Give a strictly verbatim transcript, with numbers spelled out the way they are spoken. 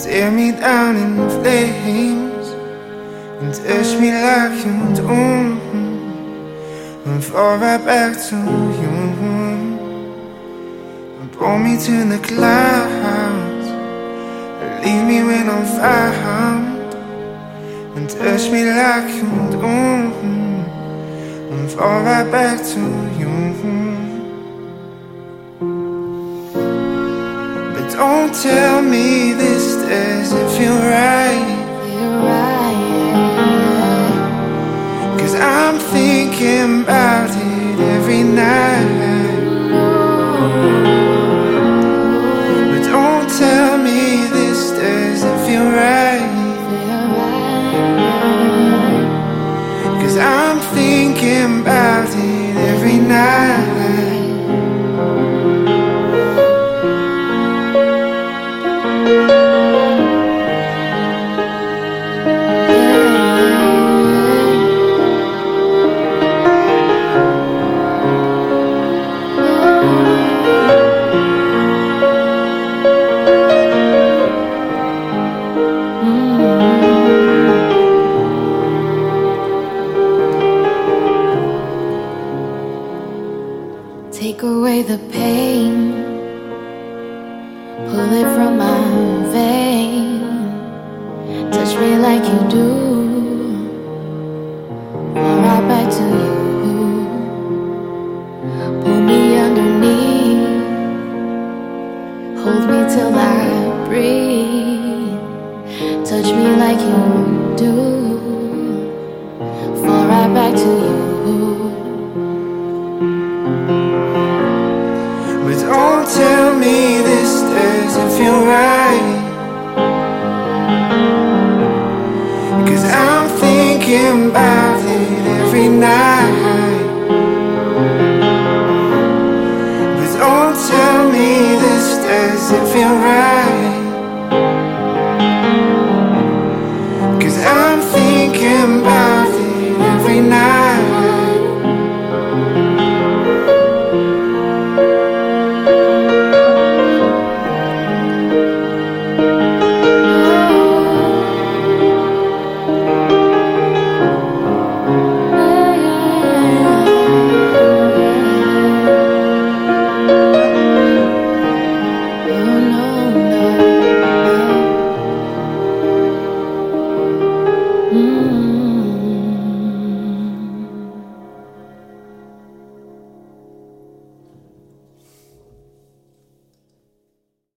tear me down in flames and touch me like you do, and fall right back to you, and pull me to the clouds, leave me when I'm found, and touch me like you do, and fall right back to you. But don't tell me this doesn't feel right, Feel right. 'cause I'm thinking about it every night. But don't tell me this doesn't feel right, Feel right. 'cause I'm thinking about it every night. Take away the pain, pull it from my vein, touch me like you do, fall right back to you, pull me underneath, hold me till I breathe, touch me like you do, fall right back to you. But don't tell me this doesn't feel right, 'cause I'm thinking about it every night. But don't tell me this doesn't feel right,